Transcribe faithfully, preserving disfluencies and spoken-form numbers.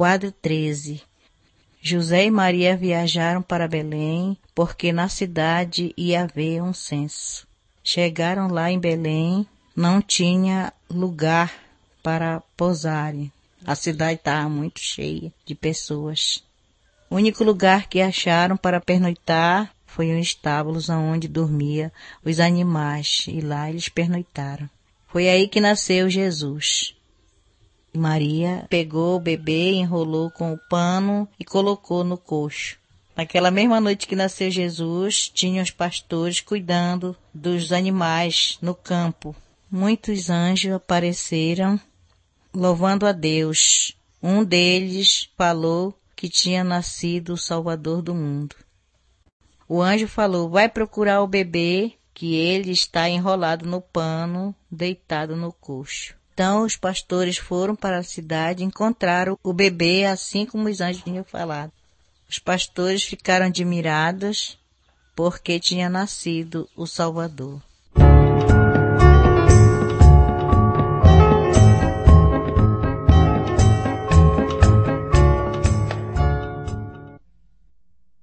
Quadro treze. José e Maria viajaram para Belém, porque na cidade ia haver um censo. Chegaram lá em Belém, não tinha lugar para pousarem. A cidade estava muito cheia de pessoas. O único lugar que acharam para pernoitar foi um estábulo onde dormia os animais, e lá eles pernoitaram. Foi aí que nasceu Jesus. Maria pegou o bebê, enrolou com o pano e colocou no coxo. Naquela mesma noite que nasceu Jesus, tinham os pastores cuidando dos animais no campo. Muitos anjos apareceram, louvando a Deus. Um deles falou que tinha nascido o Salvador do mundo. O anjo falou: vai procurar o bebê, que ele está enrolado no pano, deitado no coxo. Então os pastores foram para a cidade e encontraram o bebê, assim como os anjos tinham falado. Os pastores ficaram admirados porque tinha nascido o Salvador.